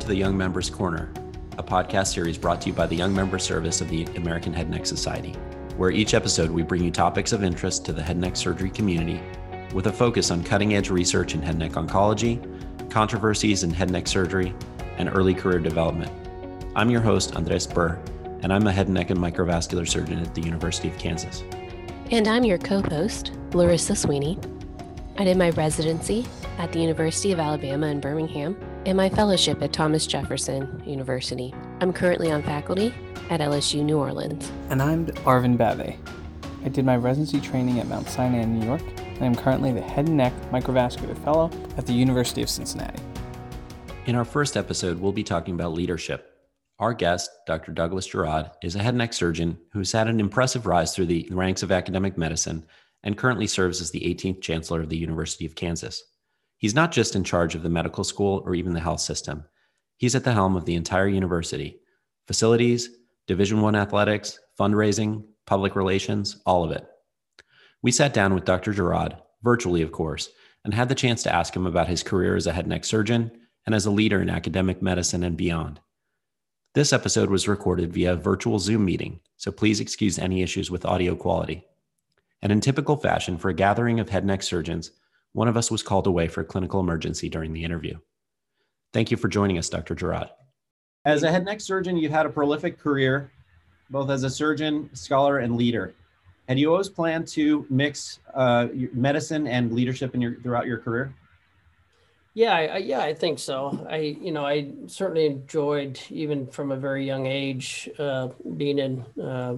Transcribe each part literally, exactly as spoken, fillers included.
the Young Members Corner, a podcast series brought to you by the Young Member Service of the American Head and Neck Society, where each episode we bring you topics of interest to the head and neck surgery community with a focus on cutting-edge research in head and neck oncology, controversies in head and neck surgery, and early career development. I'm your host, Andres Burr, and I'm a head and neck and microvascular surgeon at the University of Kansas. And I'm your co-host, Larissa Sweeney. I did my residency at the University of Alabama in Birmingham and my fellowship at Thomas Jefferson University. I'm currently on faculty at L S U New Orleans. And I'm Arvind Bave. I did my residency training at Mount Sinai in New York, and I'm currently the Head and Neck Microvascular Fellow at the University of Cincinnati. In our first episode, we'll be talking about leadership. Our guest, Doctor Douglas Girod, is a head and neck surgeon who's had an impressive rise through the ranks of academic medicine and currently serves as the eighteenth Chancellor of the University of Kansas. He's not just in charge of the medical school or even the health system. He's at the helm of the entire university: facilities, Division I athletics, fundraising, public relations, all of it. We sat down with Doctor Girod, virtually of course, and had the chance to ask him about his career as a head and neck surgeon and as a leader in academic medicine and beyond. This episode was recorded via a virtual Zoom meeting, so please excuse any issues with audio quality. And in typical fashion for a gathering of head and neck surgeons, one of us was called away for a clinical emergency during the interview. Thank you for joining us, Doctor Girod. As a head and neck surgeon, you've had a prolific career, both as a surgeon, scholar, and leader. Had you always planned to mix uh, medicine and leadership in your, throughout your career? Yeah, I, yeah, I think so. I, you know, I certainly enjoyed, even from a very young age, uh, being in uh,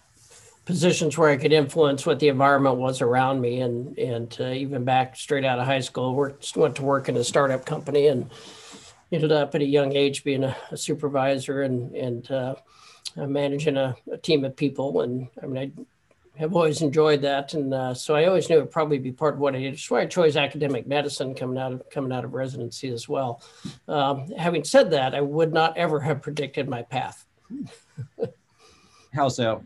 positions where I could influence what the environment was around me, and and uh, even back straight out of high school, worked went to work in a startup company, and ended up at a young age being a, a supervisor and and uh, managing a, a team of people. And I mean, I have always enjoyed that, and uh, so I always knew it would probably be part of what I did. That's why I chose academic medicine coming out of coming out of residency as well. Um, having said that, I would not ever have predicted my path. How so?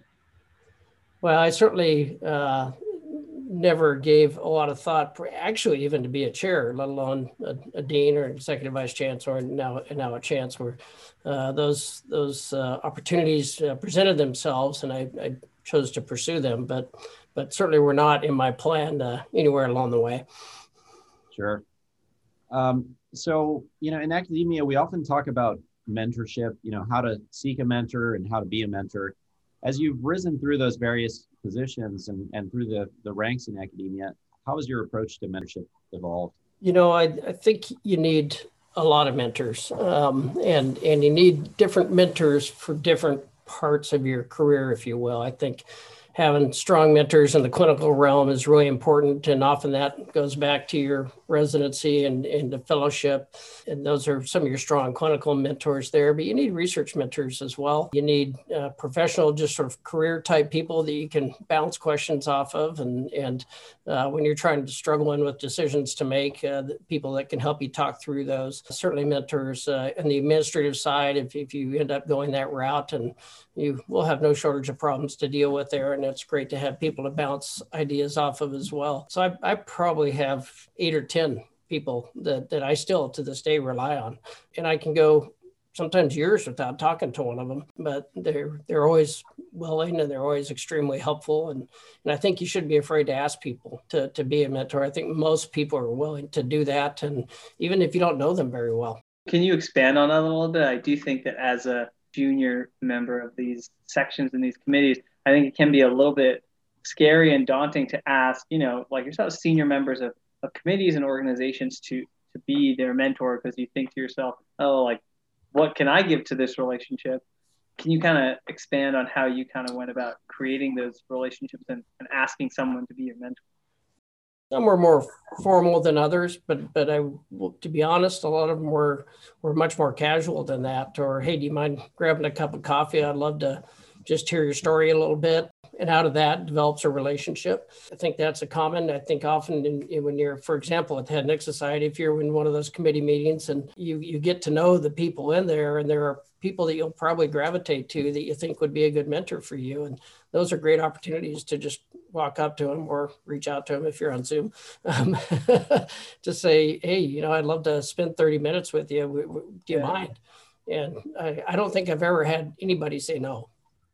Well, I certainly uh, never gave a lot of thought, actually, even to be a chair, let alone a, a dean or executive vice chancellor, and now and now a chancellor. Uh, those those uh, opportunities uh, presented themselves, and I, I chose to pursue them, but but certainly were not in my plan uh, anywhere along the way. Sure. Um, so, you know, in academia, we often talk about mentorship, you know, how to seek a mentor and how to be a mentor. As you've risen through those various positions and, and through the, the ranks in academia, how has your approach to mentorship evolved? You know, I, I think you need a lot of mentors, um, and, and you need different mentors for different parts of your career, if you will. I think having strong mentors in the clinical realm is really important. And often that goes back to your residency and, and the fellowship. And those are some of your strong clinical mentors there. But you need research mentors as well. You need uh, professional, just sort of career type people that you can bounce questions off of. And, and uh, when you're trying to struggle in with decisions to make, uh, people that can help you talk through those. Certainly mentors uh, on the administrative side, if, if you end up going that route, and you will have no shortage of problems to deal with there. And it's great to have people to bounce ideas off of as well. So I, I probably have eight or ten people that, that I still to this day rely on. And I can go sometimes years without talking to one of them, but they're they're always willing and they're always extremely helpful. And, and I think you shouldn't be afraid to ask people to, to be a mentor. I think most people are willing to do that. And even if you don't know them very well. Can you expand on that a little bit? I do think that as a junior member of these sections and these committees, I think it can be a little bit scary and daunting to ask, you know, like yourself, senior members of, of committees and organizations to to be their mentor, because you think to yourself, oh, like, what can I give to this relationship? Can you kind of expand on how you kind of went about creating those relationships and, and asking someone to be your mentor? Some were more formal than others, but but I, to be honest, a lot of them were were much more casual than that. Or, hey, do you mind grabbing a cup of coffee? I'd love to just hear your story a little bit. And out of that develops a relationship. I think that's a common. I think often in, in when you're, for example, at the Head and Neck Society, if you're in one of those committee meetings and you you get to know the people in there, and there are people that you'll probably gravitate to that you think would be a good mentor for you. And those are great opportunities to just walk up to them or reach out to them if you're on Zoom, um, to say, hey, you know, I'd love to spend thirty minutes with you. Do you yeah. mind? And I, I don't think I've ever had anybody say no.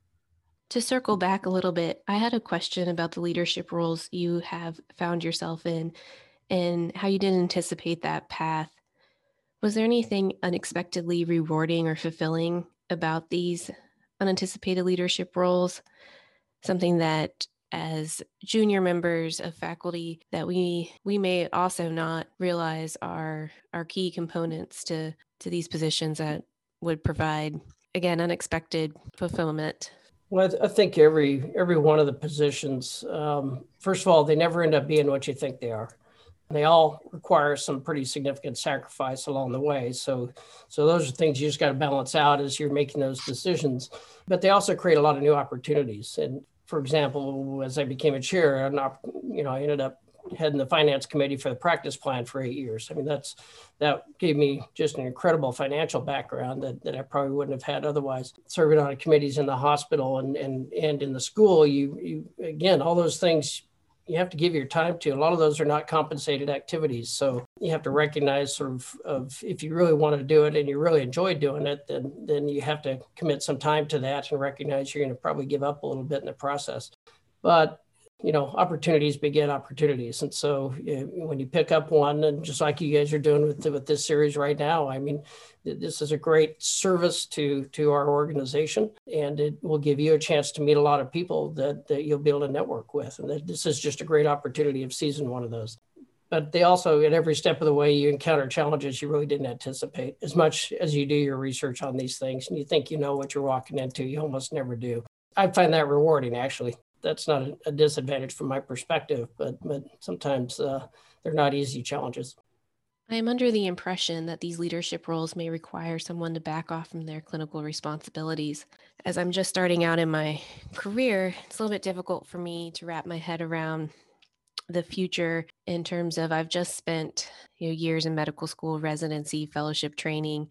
To circle back a little bit, I had a question about the leadership roles you have found yourself in and how you didn't anticipate that path. Was there anything unexpectedly rewarding or fulfilling about these unanticipated leadership roles? Something that as junior members of faculty that we we may also not realize are are key components to, to these positions that would provide, again, unexpected fulfillment. Well, I, th- I think every every one of the positions, um, first of all, they never end up being what you think they are. They all require some pretty significant sacrifice along the way. So, so those are things you just got to balance out as you're making those decisions. But they also create a lot of new opportunities. And for example, as I became a chair, I'm not, you know, I ended up heading the finance committee for the practice plan for eight years. I mean, that's that gave me just an incredible financial background that, that I probably wouldn't have had otherwise. Serving on committees in the hospital and and and in the school, you you again, all those things you have to give your time to. A lot of those are not compensated activities. So you have to recognize sort of, of if you really want to do it and you really enjoy doing it, then then you have to commit some time to that and recognize you're going to probably give up a little bit in the process. But you know, opportunities beget opportunities. And so you know, when you pick up one, and just like you guys are doing with, with this series right now, I mean, this is a great service to, to our organization, and it will give you a chance to meet a lot of people that, that you'll be able to network with. And that this is just a great opportunity of season one of those. But they also, at every step of the way, you encounter challenges you really didn't anticipate. As much as you do your research on these things and you think you know what you're walking into, you almost never do. I find that rewarding, actually. That's not a, a disadvantage from my perspective, but but sometimes uh, they're not easy challenges. I am under the impression that these leadership roles may require someone to back off from their clinical responsibilities. As I'm just starting out in my career, it's a little bit difficult for me to wrap my head around the future in terms of I've just spent you know, years in medical school, residency, fellowship training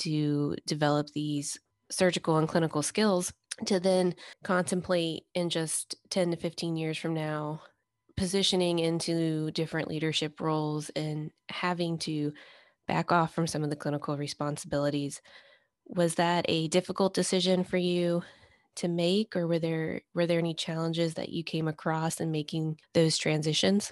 to develop these surgical and clinical skills, to then contemplate in just ten to fifteen years from now, positioning into different leadership roles and having to back off from some of the clinical responsibilities. Was that a difficult decision for you to make, or were there were there any challenges that you came across in making those transitions?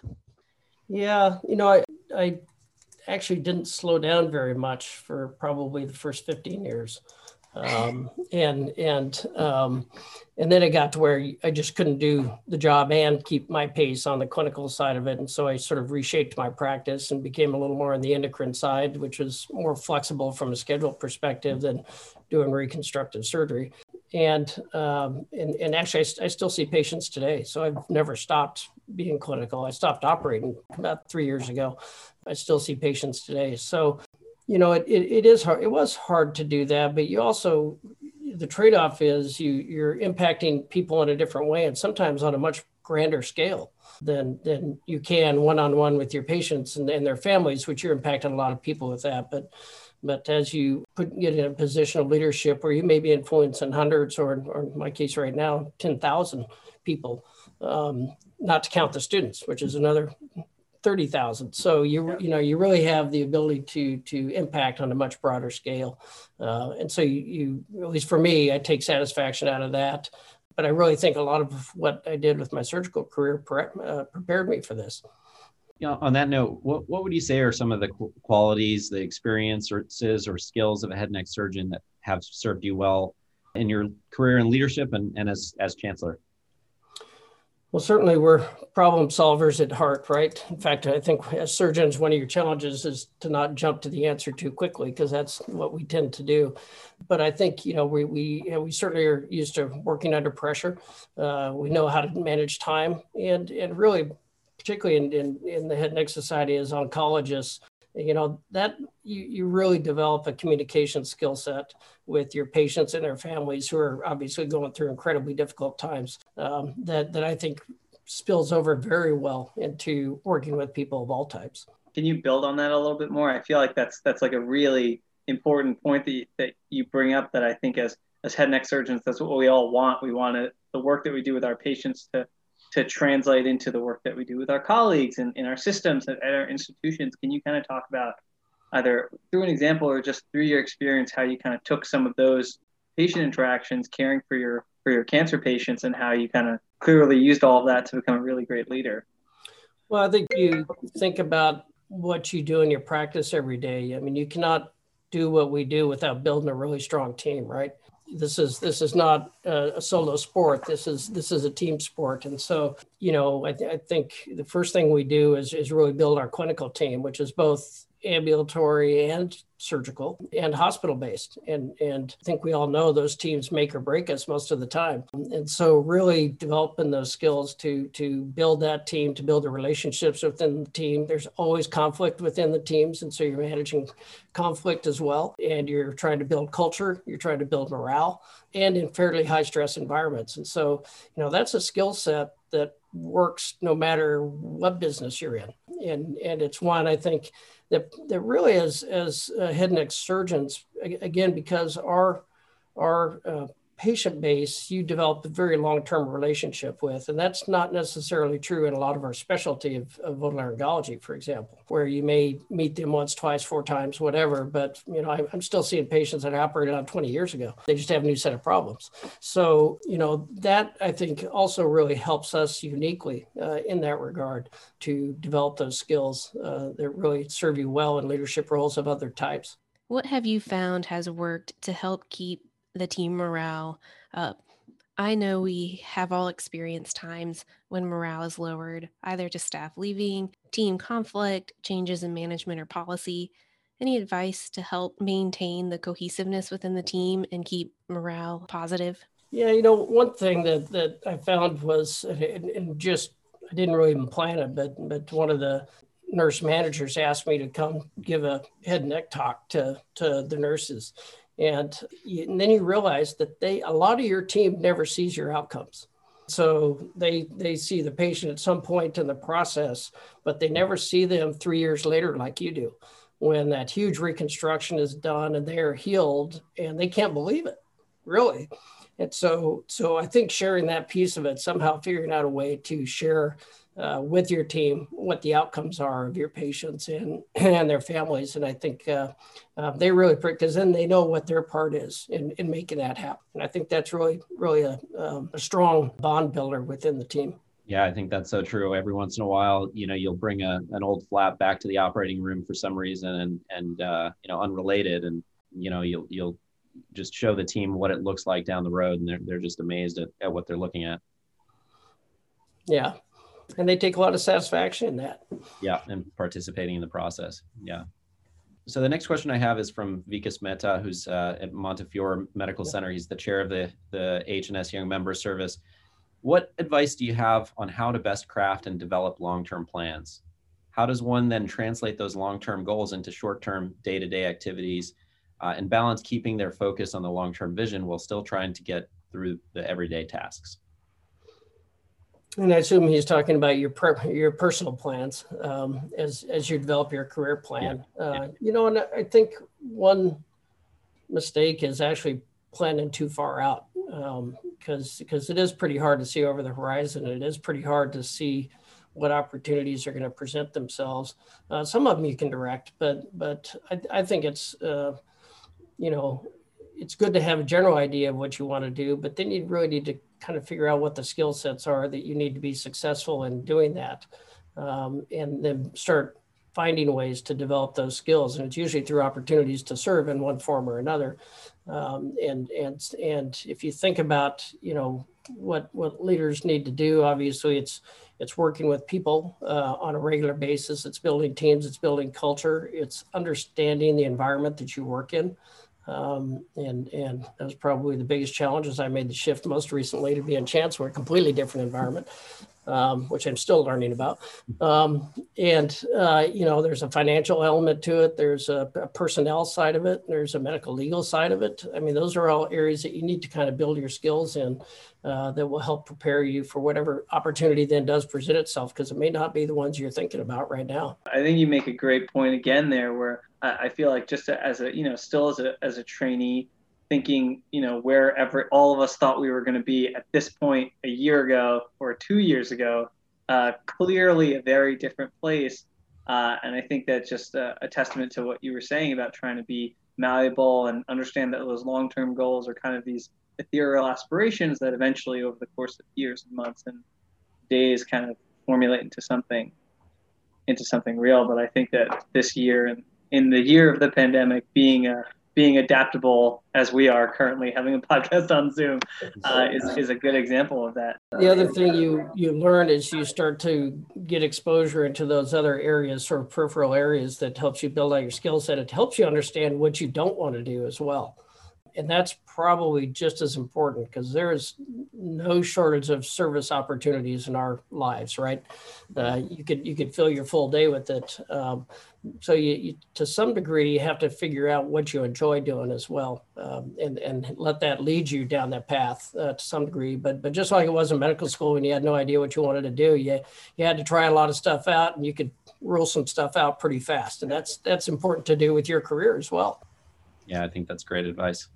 Yeah, you know, I, I actually didn't slow down very much for probably the first fifteen years. Um, and and um, and then it got to where I just couldn't do the job and keep my pace on the clinical side of it. And so I sort of reshaped my practice and became a little more on the endocrine side, which was more flexible from a schedule perspective than doing reconstructive surgery. And um, and, and actually, I, I still see patients today. So I've never stopped being clinical. I stopped operating about three years ago. I still see patients today. So you know, it, it, it is hard. It was hard to do that, but you also, the trade-off is you, you're impacting people in a different way and sometimes on a much grander scale than, than you can one-on-one with your patients and, and their families, which you're impacting a lot of people with that. But but as you put, get in a position of leadership where you may be influencing hundreds or, or in my case right now, ten thousand people, um, not to count the students, which is another thirty thousand. So you you know you really have the ability to to impact on a much broader scale, uh, and so you, you at least for me, I take satisfaction out of that. But I really think a lot of what I did with my surgical career pre- uh, prepared me for this. You know, on that note, what what would you say are some of the qualities, the experiences or skills of a head and neck surgeon that have served you well in your career in leadership and, and as as chancellor? Well, certainly we're problem solvers at heart, right? In fact, I think as surgeons, one of your challenges is to not jump to the answer too quickly, because that's what we tend to do. But I think, you know, we we you know, we certainly are used to working under pressure. Uh, we know how to manage time, and and really, particularly in, in, in the Head and Neck Society as oncologists, you know, that you, you really develop a communication skill set with your patients and their families who are obviously going through incredibly difficult times, um, that, that I think spills over very well into working with people of all types. Can you build on that a little bit more? I feel like that's that's like a really important point that you, that you bring up, that I think as, as head and neck surgeons, that's what we all want. We want it, the work that we do with our patients to to translate into the work that we do with our colleagues and in our systems at, at our institutions. Can you kind of talk about either through an example or just through your experience, how you kind of took some of those patient interactions, caring for your for your cancer patients, and how you kind of clearly used all of that to become a really great leader? Well, I think you think about what you do in your practice every day. I mean, you cannot do what we do without building a really strong team, right? This is this is not a, a solo sport. This is this is a team sport, and so you know, I, th- I think the first thing we do is is really build our clinical team, which is both ambulatory and surgical and hospital based. And, and I think we all know those teams make or break us most of the time. And so really developing those skills to, to build that team, to build the relationships within the team. There's always conflict within the teams. And so you're managing conflict as well. And you're trying to build culture, you're trying to build morale, and in fairly high stress environments. And so, you know, that's a skill set that works no matter what business you're in. And, and it's one, I think, that, that really as, as uh, head and neck surgeons, again, because our, our uh, patient base, you develop a very long-term relationship with, and that's not necessarily true in a lot of our specialty of, of otolaryngology, for example, where you may meet them once, twice, four times, whatever. But, you know, I, I'm still seeing patients that I operated on twenty years ago. They just have a new set of problems. So, you know, that I think also really helps us uniquely uh, in that regard to develop those skills uh, that really serve you well in leadership roles of other types. What have you found has worked to help keep the team morale up? I know we have all experienced times when morale is lowered, either to staff leaving, team conflict, changes in management or policy. Any advice to help maintain the cohesiveness within the team and keep morale positive? Yeah, you know, one thing that, that I found was, and, and just, I didn't really even plan it, but, but one of the nurse managers asked me to come give a head and neck talk to, to the nurses. And, you, and then you realize that they, a lot of your team never sees your outcomes. So they, they see the patient at some point in the process, but they never see them three years later like you do, when that huge reconstruction is done and they're healed and they can't believe it, really. And so, so I think sharing that piece of it, somehow figuring out a way to share uh, with your team what the outcomes are of your patients and, and their families. And I think uh, uh, they really, because then they know what their part is in, in making that happen. And I think that's really, really a, um, a strong bond builder within the team. Yeah, I think that's so true. Every once in a while, you know, you'll bring a, an old flap back to the operating room for some reason and, and uh, you know, unrelated. And, you know, you'll, you'll just show the team what it looks like down the road. And they're, they're just amazed at, at what they're looking at. Yeah. And they take a lot of satisfaction in that. Yeah. And participating in the process. Yeah. So the next question I have is from Vikas Mehta, who's uh, at Montefiore Medical Center. He's the chair of the, the H and S Young Member Service. What advice do you have on how to best craft and develop long-term plans? How does one then translate those long-term goals into short-term day-to-day activities uh, and balance keeping their focus on the long-term vision while still trying to get through the everyday tasks? And I assume he's talking about your per, your personal plans um, as as you develop your career plan. Yeah. Uh, yeah. You know, and I think one mistake is actually planning too far out um, because because it is pretty hard to see over the horizon. It is pretty hard to see what opportunities are going to present themselves. Uh, some of them you can direct, but but I, I think it's uh, you know it's good to have a general idea of what you want to do, but then you really need to kind of figure out what the skill sets are that you need to be successful in doing that. Um, and then start finding ways to develop those skills. And it's usually through opportunities to serve in one form or another. Um, and, and, and if you think about, you know, what, what leaders need to do, obviously it's, it's working with people uh, on a regular basis. It's building teams, it's building culture. It's understanding the environment that you work in. Um, and, and that was probably the biggest challenge as I made the shift most recently to be in Chancellor, a completely different environment, um, which I'm still learning about. Um, and, uh, you know, there's a financial element to it. There's a, a personnel side of it. There's a medical legal side of it. I mean, those are all areas that you need to kind of build your skills in uh, that will help prepare you for whatever opportunity then does present itself, because it may not be the ones you're thinking about right now. I think you make a great point again there where I feel like just as a, you know, still as a, as a trainee, thinking, you know, wherever all of us thought we were going to be at this point a year ago or two years ago, uh, clearly a very different place. Uh, and I think that's just a, a testament to what you were saying about trying to be malleable and understand that those long-term goals are kind of these ethereal aspirations that eventually over the course of years and months and days kind of formulate into something into something real. But I think that this year and in the year of the pandemic, being a being adaptable as we are currently having a podcast on Zoom uh, is, is a good example of that. The other thing you, you learn is you start to get exposure into those other areas, sort of peripheral areas that helps you build out your skill set. It helps you understand what you don't want to do as well. And that's probably just as important because there is no shortage of service opportunities in our lives, right? Uh, you could you could fill your full day with it. Um, so you, you, to some degree, you have to figure out what you enjoy doing as well, um, and and let that lead you down that path uh, to some degree. But but just like it was in medical school when you had no idea what you wanted to do, you you had to try a lot of stuff out, and you could rule some stuff out pretty fast. And that's that's important to do with your career as well. Yeah, I think that's great advice.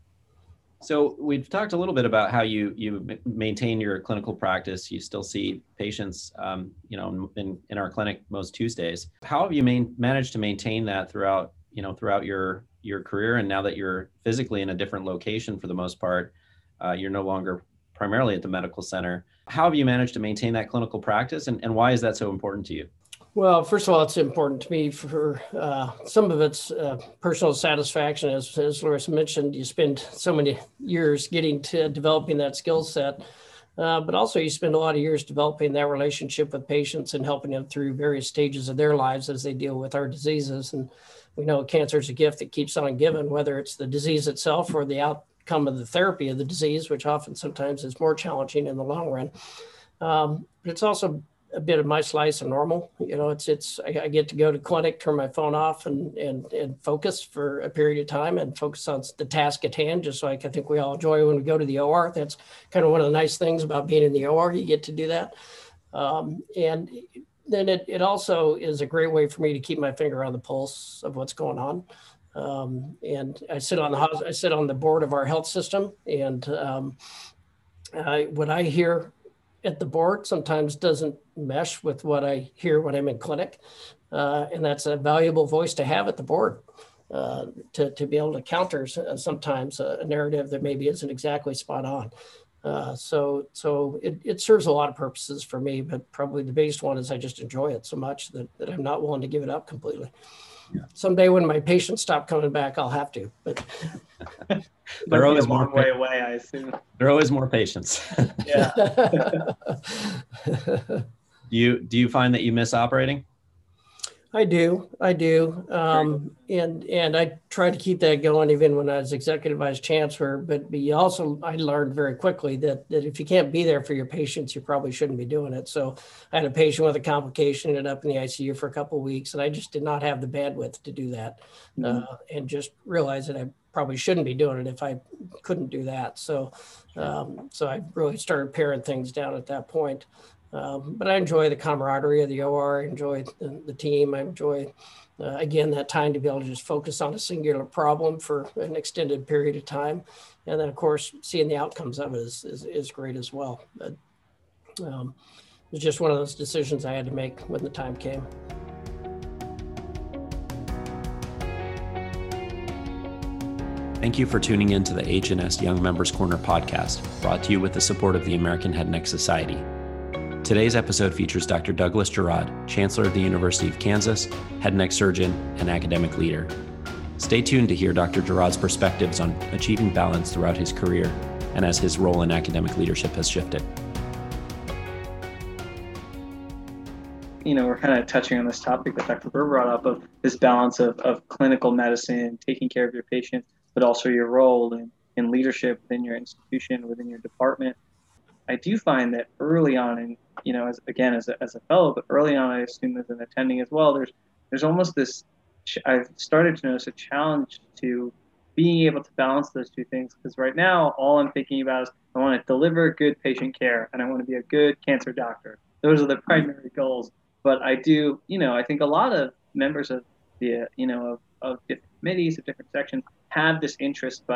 So we've talked a little bit about how you you maintain your clinical practice. You still see patients, um, you know, in, in our clinic most Tuesdays. How have you main, managed to maintain that throughout, you know, throughout your your career? And now that you're physically in a different location for the most part, uh, you're no longer primarily at the medical center. How have you managed to maintain that clinical practice, and, and why is that so important to you? Well, first of all, it's important to me for uh, some of it's uh, personal satisfaction. As, as Larissa mentioned, you spend so many years getting to developing that skill set, uh, but also you spend a lot of years developing that relationship with patients and helping them through various stages of their lives as they deal with our diseases. And we know cancer is a gift that keeps on giving, whether it's the disease itself or the outcome of the therapy of the disease, which often sometimes is more challenging in the long run. Um, but it's also a bit of my slice of normal. You know, it's, it's, I, I get to go to clinic, turn my phone off and, and, and focus for a period of time and focus on the task at hand, just like I think we all enjoy when we go to the O R. That's kind of one of the nice things about being in the O R. You get to do that. Um, and then it, it also is a great way for me to keep my finger on the pulse of what's going on. Um, and I sit on the, I sit on the board of our health system, and um, I, what I hear at the board sometimes doesn't mesh with what I hear when I'm in clinic. Uh, and that's a valuable voice to have at the board, uh, to, to be able to counter sometimes a, a narrative that maybe isn't exactly spot on. Uh, so so it, it serves a lot of purposes for me, but probably the biggest one is I just enjoy it so much that, that I'm not willing to give it up completely. Yeah. Someday when my patients stop coming back, I'll have to, but they're always more way away, I assume. There are always more patients. Yeah. do you do you find that you miss operating? I do, I do, um, and and I try to keep that going even when I was executive vice chancellor. But, but you also, I learned very quickly that that if you can't be there for your patients, you probably shouldn't be doing it. So I had a patient with a complication, ended up in the I C U for a couple of weeks, and I just did not have the bandwidth to do that, mm-hmm. uh, and just realized that I probably shouldn't be doing it if I couldn't do that. So, um, so I really started paring things down at that point. Um, but I enjoy the camaraderie of the O R. I enjoy the, the team. I enjoy, uh, again, that time to be able to just focus on a singular problem for an extended period of time. And then, of course, seeing the outcomes of it is, is, is great as well. But um, it was just one of those decisions I had to make when the time came. Thank you for tuning in to the H and S Young Members Corner podcast, brought to you with the support of the American Head and Neck Society. Today's episode features Doctor Douglas Girod, Chancellor of the University of Kansas, head and neck surgeon, and academic leader. Stay tuned to hear Doctor Girod's perspectives on achieving balance throughout his career and as his role in academic leadership has shifted. You know, we're kind of touching on this topic that Doctor Burr brought up of this balance of, of clinical medicine, taking care of your patients, but also your role in, in leadership within your institution, within your department. I do find that early on, and you know, as again as a, as a fellow, but early on, I assume as an attending as well, there's there's almost this. I've started to notice a challenge to being able to balance those two things, because right now all I'm thinking about is I want to deliver good patient care and I want to be a good cancer doctor. Those are the primary goals. But I do, you know, I think a lot of members of the, you know, of, of different committees, of different sections have this interest, but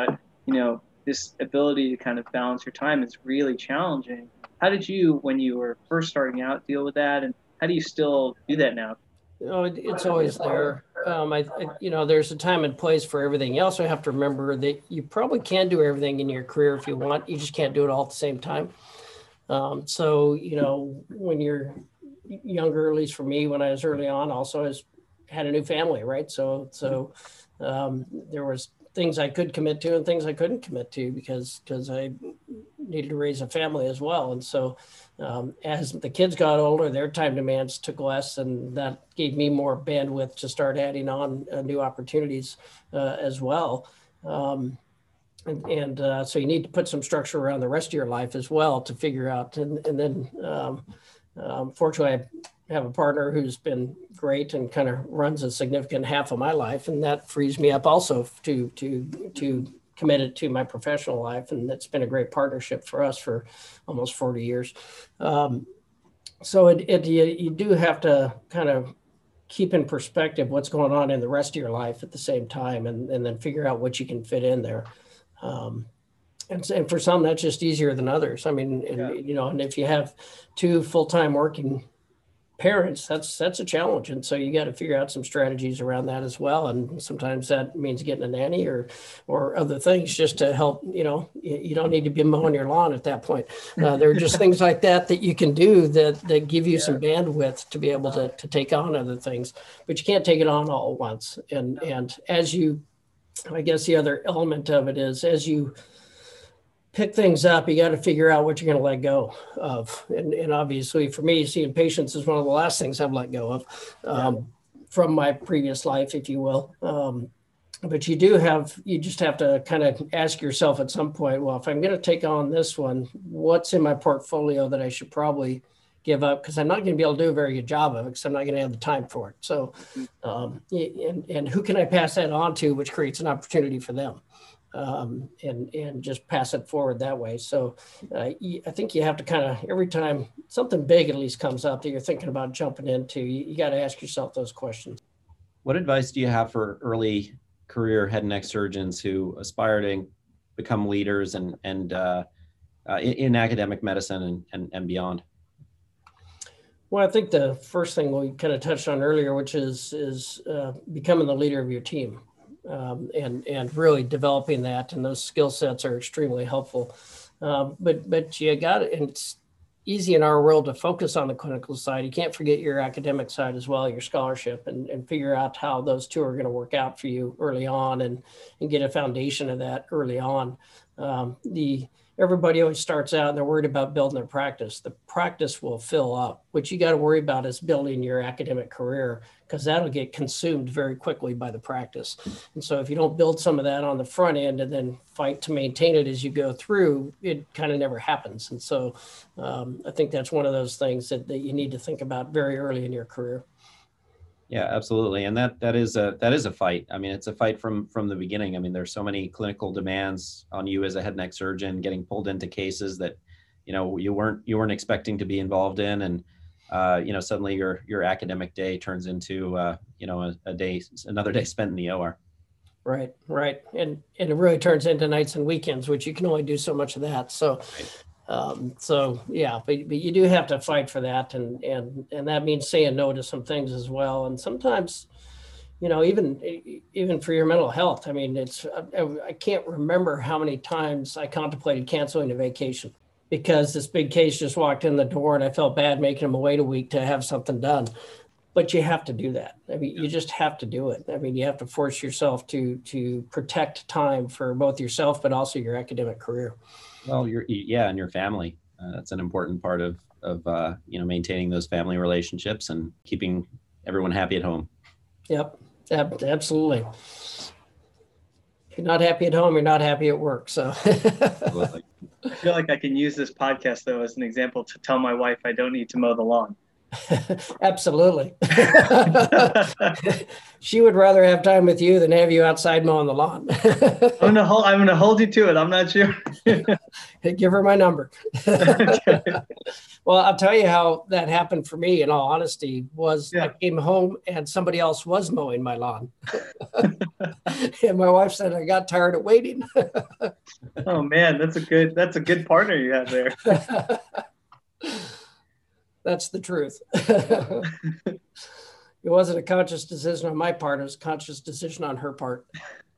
you know, this ability to kind of balance your time is really challenging. How did you, when you were first starting out, deal with that? And how do you still do that now? You know, it, it's always there. Um, I, I, you know, there's a time and place for everything. You also have to remember that you probably can do everything in your career if you want. You just can't do it all at the same time. Um, so, you know, when you're younger, at least for me, when I was early on, also I was, had a new family, right? So, so um, there was things I could commit to and things I couldn't commit to because because I needed to raise a family as well. And so um, as the kids got older, their time demands took less, and that gave me more bandwidth to start adding on uh, new opportunities uh, as well. Um, and and uh, so you need to put some structure around the rest of your life as well to figure out. And, and then um, um, fortunately, I have a partner who's been great and kind of runs a significant half of my life, and that frees me up also to to to commit it to my professional life, and that's been a great partnership for us for almost forty years. Um, so it, it you, you do have to kind of keep in perspective what's going on in the rest of your life at the same time, and, and then figure out what you can fit in there. Um, and, and for some, that's just easier than others. I mean, and, Yeah. you know, and if you have two full-time working parents, that's that's a challenge, and so you got to figure out some strategies around that as well. And sometimes that means getting a nanny or or other things just to help. You know, you, you don't need to be mowing your lawn at that point. Uh, there are just things like that that you can do that that give you yeah. some bandwidth to be able to to take on other things, but you can't take it on all at once. And and as you, I guess the other element of it is as you pick things up, you got to figure out what you're going to let go of. And, and obviously for me, seeing patients is one of the last things I've let go of um, yeah. from my previous life, if you will. Um, but you do have, you just have to kind of ask yourself at some point, well, if I'm going to take on this one, what's in my portfolio that I should probably give up? Because I'm not going to be able to do a very good job of it because I'm not going to have the time for it. So, um, and, and who can I pass that on to, which creates an opportunity for them? Um, and and just pass it forward that way. So uh, I think you have to kind of, every time something big at least comes up that you're thinking about jumping into, you, you got to ask yourself those questions. What advice do you have for early career head and neck surgeons who aspire to become leaders and, and uh, uh, in, in academic medicine and, and, and beyond? Well, I think the first thing we kind of touched on earlier, which is, is uh, becoming the leader of your team. Um, and and really developing that, and those skill sets are extremely helpful. Um, but but you got it, and it's easy in our world to focus on the clinical side. You can't forget your academic side as well, your scholarship, and, and figure out how those two are going to work out for you early on, and and get a foundation of that early on. Um, the Everybody always starts out and they're worried about building their practice. The practice will fill up. What you got to worry about is building your academic career, because that'll get consumed very quickly by the practice. And so if you don't build some of that on the front end and then fight to maintain it as you go through, it kind of never happens. And so um, I think that's one of those things that, that you need to think about very early in your career. Yeah, absolutely. And that that is a that is a fight. I mean, it's a fight from from the beginning. I mean, there's so many clinical demands on you as a head and neck surgeon, getting pulled into cases that, you know, you weren't you weren't expecting to be involved in, and uh, you know, suddenly your your academic day turns into uh, you know, a, a day another day spent in the O R. Right, right. And and it really turns into nights and weekends, which you can only do so much of that. So right. Um, so yeah, but, but you do have to fight for that. And, and, and that means saying no to some things as well. And sometimes, you know, even, even for your mental health, I mean, it's, I, I can't remember how many times I contemplated canceling a vacation because this big case just walked in the door and I felt bad making them wait a week to have something done. But you have to do that. I mean, you just have to do it. I mean, you have to force yourself to, to protect time for both yourself, but also your academic career. Well, you're, yeah, and your family. Uh, that's an important part of, of uh, you know, maintaining those family relationships and keeping everyone happy at home. Yep, ab- absolutely. If you're not happy at home, you're not happy at work. So I feel like I can use this podcast, though, as an example to tell my wife I don't need to mow the lawn. Absolutely. She would rather have time with you than have you outside mowing the lawn. I'm gonna hold. I'm gonna hold you to it. I'm not sure. Give her my number. Okay. Well, I'll tell you how that happened for me. In all honesty, was Yeah. I came home and somebody else was mowing my lawn, and my wife said I got tired of waiting. Oh man, that's a good. That's a good partner you have there. That's the truth. It wasn't a conscious decision on my part. It was a conscious decision on her part.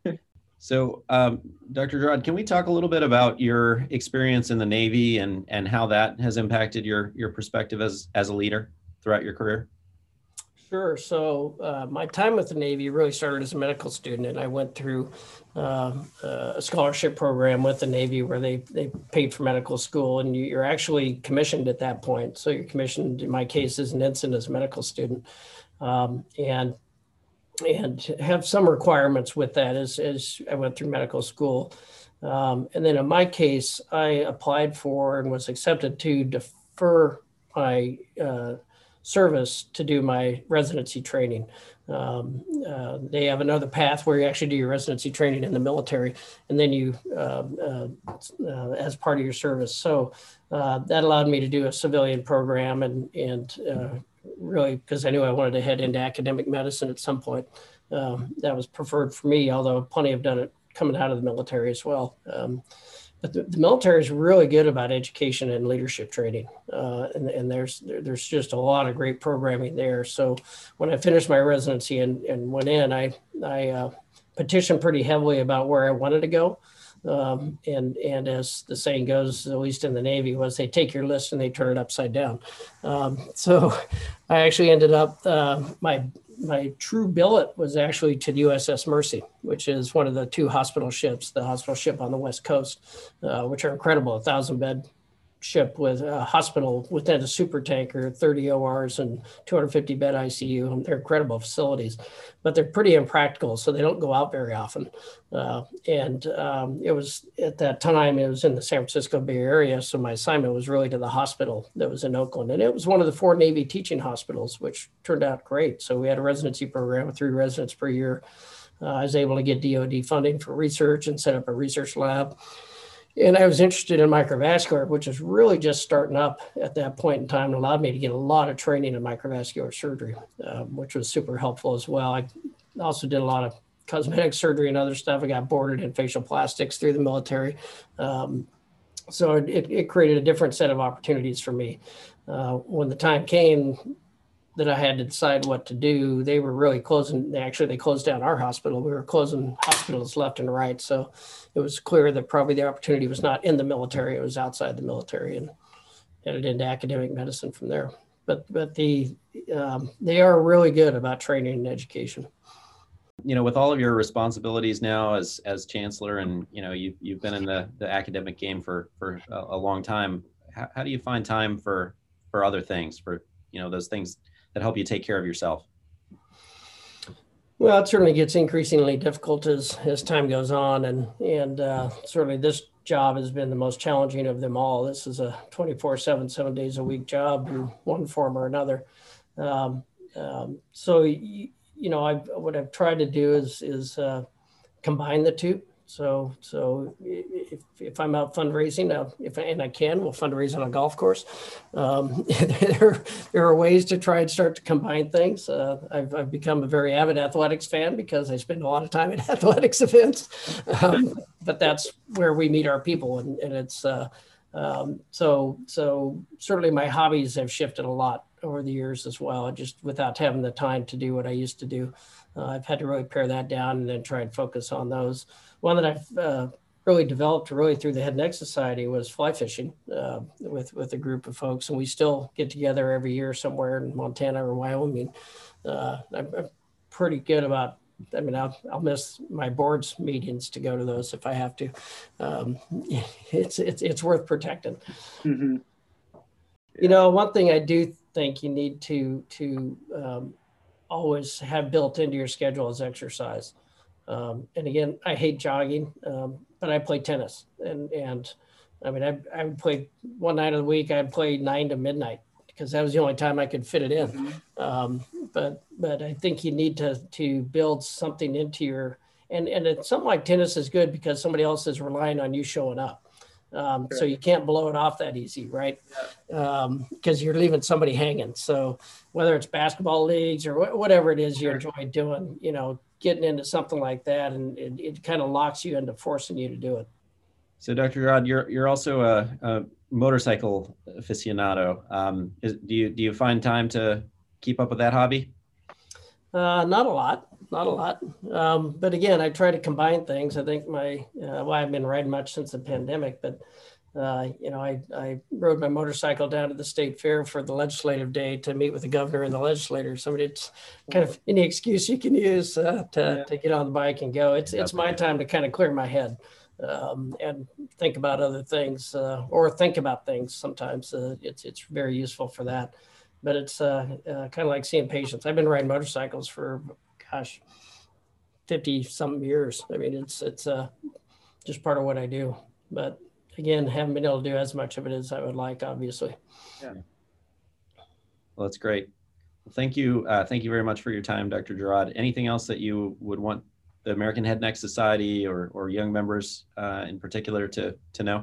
So, um, Doctor Gerard, can we talk a little bit about your experience in the Navy and, and how that has impacted your, your perspective as, as a leader throughout your career? Sure. So uh, my time with the Navy really started as a medical student, and I went through uh, a scholarship program with the Navy where they, they paid for medical school, and you're actually commissioned at that point. So you're commissioned, in my case, as an ensign, as a medical student, um, and and have some requirements with that as, as I went through medical school. Um, and then in my case, I applied for and was accepted to defer my uh, service to do my residency training. Um, uh, they have another path where you actually do your residency training in the military, and then you, uh, uh, uh, as part of your service. So uh, that allowed me to do a civilian program, and and uh, really, because I knew I wanted to head into academic medicine at some point. Um, that was preferred for me, although plenty have done it coming out of the military as well. Um, But the, the military is really good about education and leadership training, uh, and, and there's there, there's just a lot of great programming there. So when I finished my residency and, and went in, I I uh, petitioned pretty heavily about where I wanted to go, um, and and as the saying goes, at least in the Navy, was they take your list and they turn it upside down. Um, so I actually ended up uh, my. My true billet was actually to the U S S Mercy, which is one of the two hospital ships, the hospital ship on the West Coast, uh, which are incredible, a thousand bed ship with a hospital within a super tanker, thirty O Rs and two hundred fifty bed I C U. They're incredible facilities, but they're pretty impractical, so they don't go out very often. Uh, and um, it was at that time, it was in the San Francisco Bay Area, so my assignment was really to the hospital that was in Oakland. And it was one of the four Navy teaching hospitals, which turned out great. So we had a residency program with three residents per year. Uh, I was able to get D O D funding for research and set up a research lab. And I was interested in microvascular, which was really just starting up at that point in time, and allowed me to get a lot of training in microvascular surgery, um, which was super helpful as well. I also did a lot of cosmetic surgery and other stuff. I got boarded in facial plastics through the military. Um, so it, it created a different set of opportunities for me. Uh, when the time came that I had to decide what to do, they were really closing. They actually, they closed down our hospital. We were closing hospitals left and right. So it was clear that probably the opportunity was not in the military. It was outside the military, and headed into academic medicine from there. But but the um, they are really good about training and education. You know, with all of your responsibilities now as as chancellor, and you know, you you've been in the the academic game for for a, a long time. How, how do you find time for for other things, for you know those things that help you take care of yourself? Well, it certainly gets increasingly difficult as as time goes on, and and uh, certainly this job has been the most challenging of them all. This is a twenty-four seven, seven days a week job in one form or another. Um, um, so, you, you know, I've, what I've tried to do is is uh, combine the two. So, so if, if I'm out fundraising, uh, if and I can, we'll fundraise on a golf course. Um, there, there are ways to try and start to combine things. Uh, I've, I've become a very avid athletics fan because I spend a lot of time at athletics events. Um, but that's where we meet our people, and, and it's uh, um, so so. Certainly, my hobbies have shifted a lot over the years as well. Just without having the time to do what I used to do, uh, I've had to really pare that down and then try and focus on those. One that I've uh, really developed really through the Head and Neck Society was fly fishing uh, with, with a group of folks. And we still get together every year somewhere in Montana or Wyoming. Uh, I'm, I'm pretty good about, I mean, I'll, I'll miss my board's meetings to go to those if I have to. Um, it's, it's, it's worth protecting. Mm-hmm. You know, one thing I do think you need to, to um, always have built into your schedule is exercise. Um, and again, I hate jogging, um, but I play tennis, and, and I mean, I, I would play one night of the week, I'd play nine to midnight, because that was the only time I could fit it in. Mm-hmm. Um, but but I think you need to to build something into your, and, and it's something like tennis is good because somebody else is relying on you showing up. Um, Sure. So you can't blow it off that easy, right? Um, because you're leaving somebody hanging. So whether it's basketball leagues or wh- whatever it is you Sure. enjoy doing, you know, getting into something like that, and it, it kind of locks you into forcing you to do it. So, Doctor Gerard, you're you're also a, a motorcycle aficionado. Um, is, do you do you find time to keep up with that hobby? Uh, not a lot, not a lot. Um, but again, I try to combine things. I think my, uh, well, I haven't been riding much since the pandemic, but, uh, you know, I, I rode my motorcycle down to the state fair for the legislative day to meet with the governor and the legislators. So it's kind of any excuse you can use uh, to, Yeah. to get on the bike and go. It's, it's my time to kind of clear my head um, and think about other things uh, or think about things. Sometimes uh, it's, it's very useful for that. But it's uh, uh, kind of like seeing patients. I've been riding motorcycles for, gosh, fifty some years. I mean, it's it's uh, just part of what I do. But again, haven't been able to do as much of it as I would like, obviously. Yeah. Well, that's great. Well, thank you. Uh, thank you very much for your time, Doctor Gerard. Anything else that you would want the American Head and Neck Society or or young members uh, in particular to to know?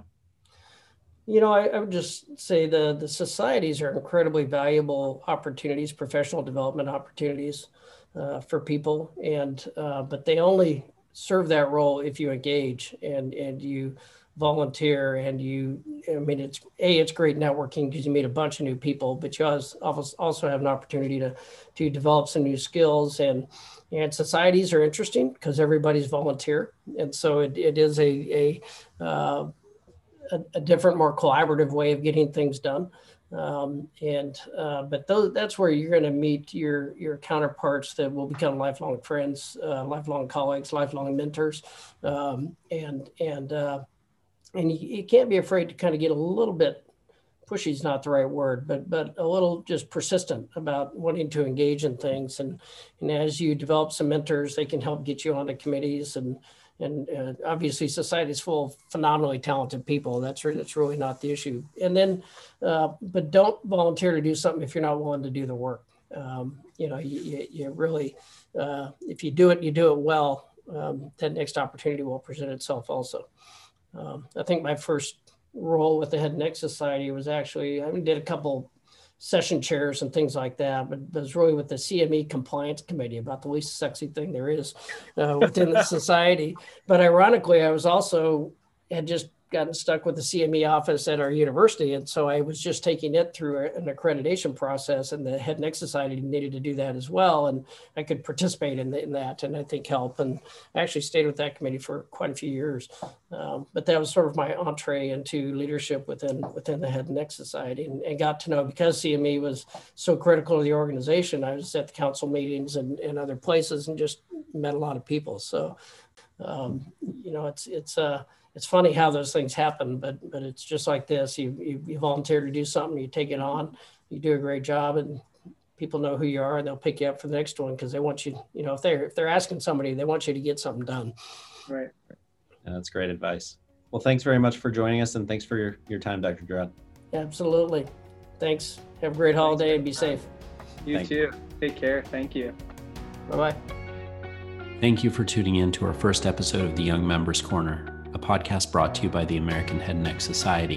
You know, I, I would just say the, the societies are incredibly valuable opportunities, professional development opportunities uh, for people. And, uh, but they only serve that role if you engage and, and you volunteer and you, I mean, it's A, it's great networking because you meet a bunch of new people, but you also have an opportunity to, to develop some new skills. And, and societies are interesting because everybody's volunteer. And so it, it is a, a, uh, A, a different, more collaborative way of getting things done. Um, and, uh, but those, that's where you're going to meet your, your counterparts that will become lifelong friends, uh, lifelong colleagues, lifelong mentors. Um, and, and, uh, and you, you can't be afraid to kind of get a little bit, pushy is not the right word, but, but a little just persistent about wanting to engage in things. And, and as you develop some mentors, they can help get you onto committees. And, And uh, obviously society is full of phenomenally talented people. That's, re- that's really not the issue. And then, uh, but don't volunteer to do something if you're not willing to do the work. Um, you know, you, you, you really, uh, if you do it, you do it well, um, that next opportunity will present itself also. Um, I think my first role with the Head and Neck Society was actually, I did a couple session chairs and things like that, but it was really with the C M E compliance committee, about the least sexy thing there is uh, within the society. But ironically, I was also had just gotten stuck with the C M E office at our university. And so I was just taking it through an accreditation process, and the Head and Neck Society needed to do that as well. And I could participate in, the, in that and I think help. And I actually stayed with that committee for quite a few years. Um, but that was sort of my entree into leadership within within the Head and Neck Society, and, and got to know, because C M E was so critical to the organization, I was at the council meetings and, and other places and just met a lot of people. So, um, you know, it's, it's, uh, it's funny how those things happen, but but it's just like this. You, you you volunteer to do something, you take it on, you do a great job, and people know who you are, and they'll pick you up for the next one because they want you. You know, if they're if they're asking somebody, they want you to get something done. Right. Yeah, that's great advice. Well, thanks very much for joining us, and thanks for your, your time, Doctor Gerard. Absolutely. Thanks. Have a great holiday and be safe. You Thank too. Take care. Thank you. Bye bye. Thank you for tuning in to our first episode of the Young Members Corner, a podcast brought to you by the American Head and Neck Society.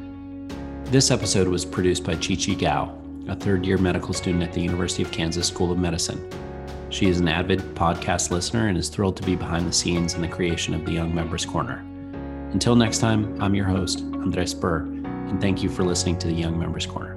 This episode was produced by Chi-Chi Gao, a third-year medical student at the University of Kansas School of Medicine. She is an avid podcast listener and is thrilled to be behind the scenes in the creation of the Young Members Corner. Until next time, I'm your host, Andres Burr, and thank you for listening to the Young Members Corner.